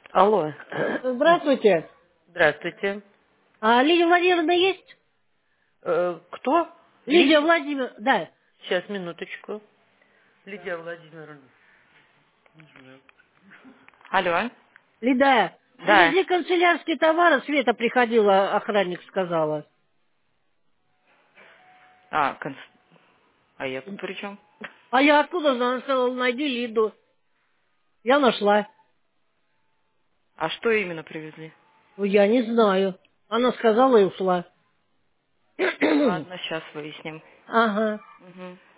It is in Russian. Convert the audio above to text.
Алло. Здравствуйте. Здравствуйте. А Лидия Владимировна есть? Кто? Лидия Владимировна, да. Сейчас, минуточку. Лидия Владимировна. Алло. Лида, Да. привезли канцелярские товары, Света приходила, охранник сказала. А я тут при чем? А я откуда знаю? Она сказала, найди Лиду. Я нашла. А что именно привезли? Ну, я не знаю. Она сказала и ушла. Ладно, сейчас выясним. Ага. Мгм.